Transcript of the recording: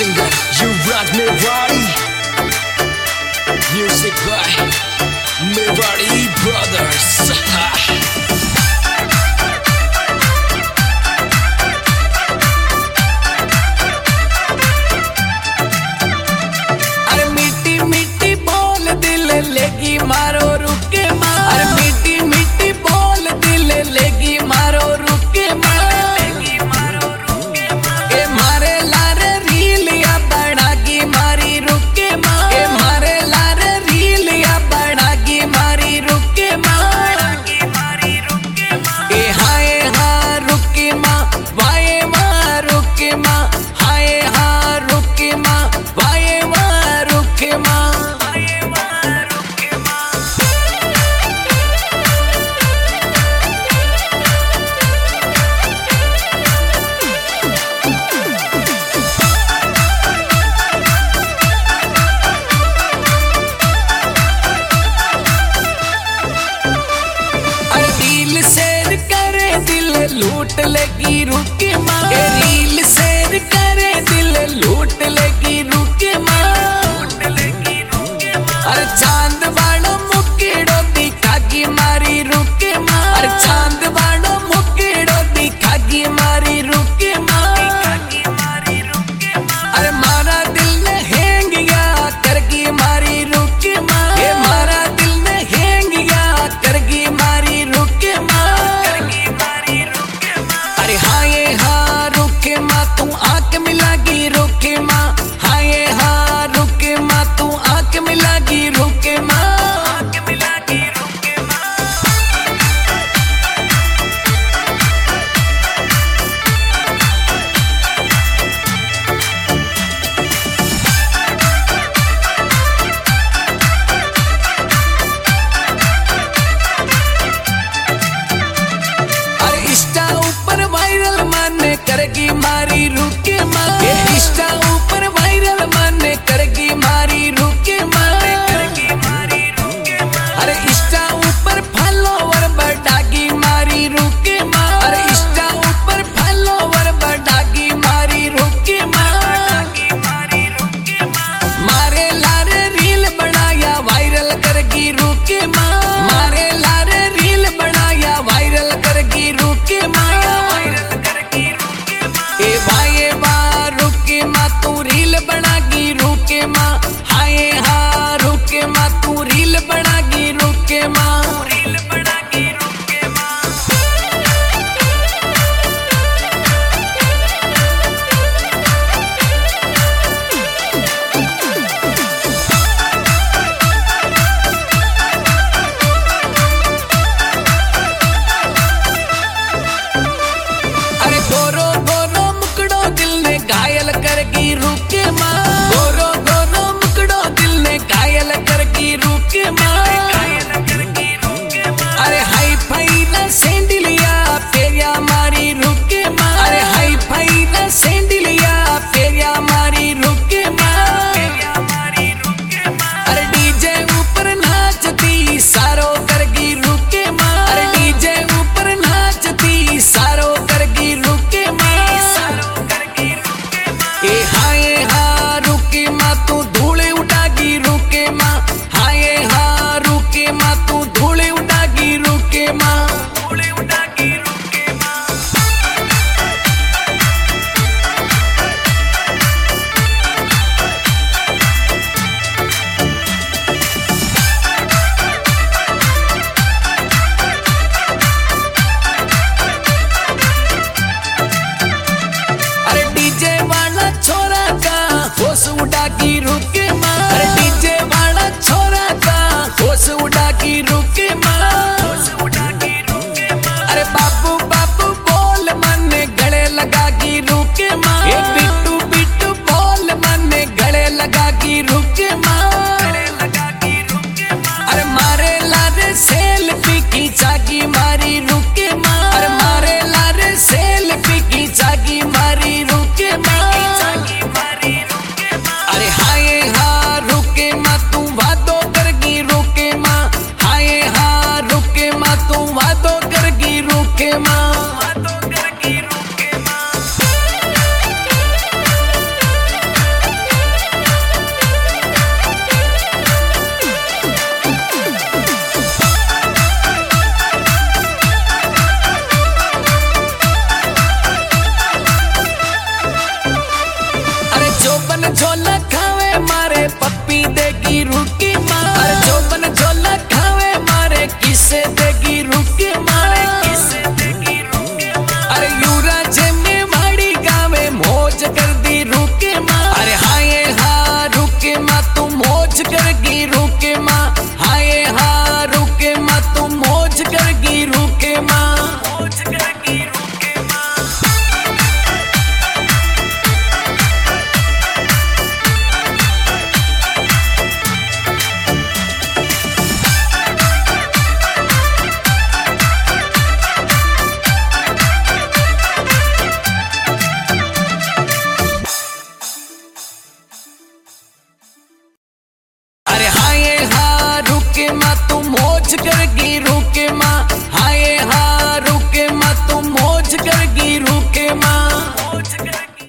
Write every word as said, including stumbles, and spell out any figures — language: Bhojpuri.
singer Yuvraj Mewari. Music by Mewari Brothers. अरे मीठी मीठी बोल दिल लेगी मारो रुके मार। अरे मीठी मीठी बोल दिल लेगी मारो रुके मार। के मारे लारे रीलिया बढ़ागी मारी रुके मार। के मारे लारे रीलिया बढ़ागी मारी रुके मार। के हाय हाँ रुके माँ वाये माँ रुके माँ। हाय हाँ रुके माँ वाये माँ रुके माँ। रील शेर करे दिल लूट लेगी रुके माँ। रील शेर करे दिल लूट लेगी रुके माँ। अरे चांद बाणो मुकेड़ो दिखागी मारी रुके माँ। अरे चांद बाणो मुकेड़ो दिखागी मारी रुके माँ। अरे मारा दिल ने हैंग गया करगी मारी रुके माँ। ये मारा दिल ने हैंग गया करगी मारी रुके माँ। अरे हाँ ये हाँ रुके माँ तू आंख मिलागी रुके माँ। हाँ ये हाँ रुके माँ तू आंख मिलागी रुके माँ। अरे इंस्टा ऊपर वायरल माने करगी मारी रुके माँ। ये इंस्टा ऊपर वायरल माने करगी मारी रुके माँ। अरे इंस्टा ऊपर फॉलोवर बढ़ागी मारी रुके माँ। अरे इंस्टा ऊपर फॉलोवर बढ़ागी मारी रुके माँ। मारे लारे रील बनाया वायरल करगी रुके माँ। मारे लारे रील बनाया वायरल करगी रुके माँ। ए वाये वाह रुके माँ तू रील बनागी रुके माँ। हाय हाँ रुके माँ तू रील बनागी रुके माँ। अरे गोरो गोरो मुकड़ो दिल ने घायल करगी रुके माँ। गोरो गोरो मुकड़ो दिल ने घायल करगी रुके माँ। अरे हाई फाई ना सैंडलिया पेरिया मारी रुके माँ। अरे हाई फाई ना सैंडलिया पेरिया मारी रुके माँ। अरे डीजे ऊपर नाचती सारो करगी रुके माँ। अरे डीजे ऊपर नाचती सारो करगी रुके माँ। ए हाय हाँ अरे युवराज मेवाड़ी गावे मौज कर दी रुके माँ अरे हाँ ये हाँ रुके माँ